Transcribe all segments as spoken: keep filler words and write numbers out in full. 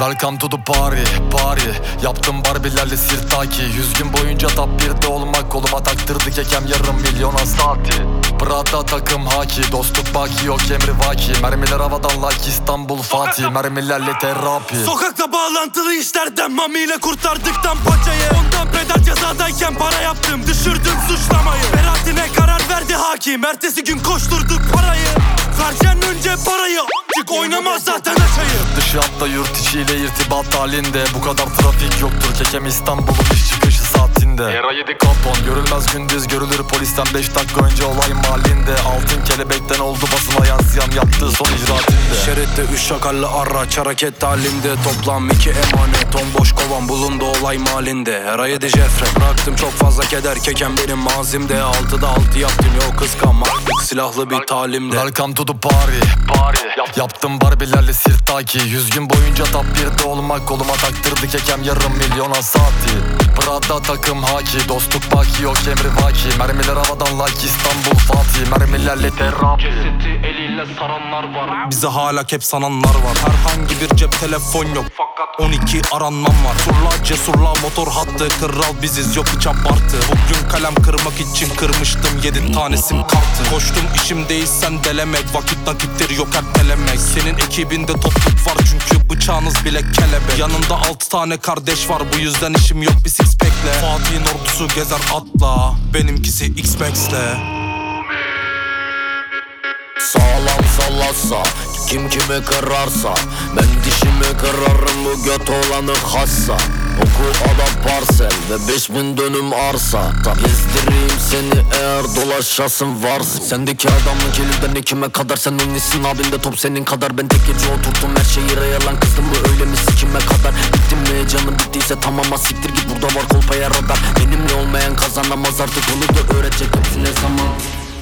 Welcome to the party, party. Yaptım barbilerle sirtaki. Yüz gün boyunca top birde olmak. Koluma taktırdı kekem yarım milyona saati. Prada takım haki, dostluk baki yok emri vaki. Mermiler havadan like İstanbul Fatih. Mermilerle terapi. Sokakta bağlantılı işlerden mamiyle kurtardıktan paçayı. Ondan pedal cezadayken para yaptım, düşürdüm suçlamayı. Beraatine karar verdi hakim, ertesi gün koşturduk parayı. Vereceksin önce parayı, a**cık oynamaz zaten açayı. Dışı hatta yurt içiyle irtibat halinde. Bu kadar trafik yoktur kekem İstanbul'un iş çıkışı saatinde. Era yedi kapon, görülmez gündüz görülür polisten beş dakika önce olay mahallinde. Altın kelebekten oldu basına yansıyan yaptığı son icraatinde. Şeritte üç şakallı araç hareket halinde. Toplam iki emanet, on boş kovan bulundu olay mahallinde. Era yedi jefre, bıraktım çok fazla keder, kekem benim mazimde. Altıda altı yaptım, yok kıskanmaklık silahlı bir talimde. Welcome to the party, party. Yap, Yaptım barbilerle sirtaki. Yüz gün boyunca top birde olmak. Koluma taktırdı kekem yarım milyona saati. Prada takım haki, dostluk baki yok emri vaki. Mermiler havadan like İstanbul Fatih. Mermilerle terapi. Cesedi eliyle saranlar var, bize hala hep sananlar var. Herhangi bir cep telefon yok, fakat on iki aranmam var. Surla cesurla motor hattı, kral biziz yok hiç abartı. Bugün kalem kırmak için kırmıştım yedi tane sim kartı. Koştum işim değilsen delemek, vakit nakittir yok ertelemek. Senin ekibinde topluk var çünkü bıçağınız bile kelebek. Yanında altı tane kardeş var, bu yüzden işim yok bir six pack'le. Fatih'in ordusu gezer atla, benimkisi X-Max'le. Sağlam sallasa, kim kimi kırarsa, ben dişimi kırarım bu göt olanı hassa. Oku ada parsel ve beş bin dönüm arsa. Gezdireyim seni eğer dolaşasın varsa. Sendeki adamlık elinden ekime kadar, sen ünlüsün abinde top senin kadar. Ben tek gece oturttum her şeyi yalan, kızdım mı öyle mi sikime kadar. Bittim mi canım bittiyse tamam, siktir git, burada var kolpaya radar. Benimle olmayan kazanamaz artık, onu da öğretecek hepsine zaman.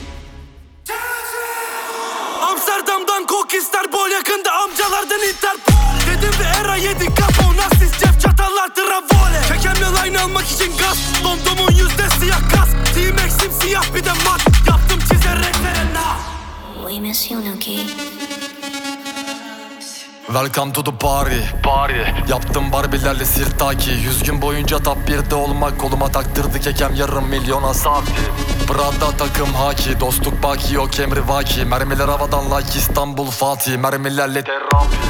Amsterdam'dan kok ister bol, yakında amcalardan Interpol. Dedim ve era yedi kapon, asist cep çatallar travole. Kekemle line almak için gaz, domdomun yüzde siyah kas. T-Max'im siyah bir de mat, yaptım çizerek verena. Oui monsieur Nuki. Welcome to the party, party. Yaptım barbilerle sirtaki. Yüz gün boyunca top birde olmak. Koluma taktırdı kekem yarım milyona saati. Prada takım haki, dostluk baki yok emri vaki. Mermiler havadan like İstanbul Fatih. Mermilerle terapi.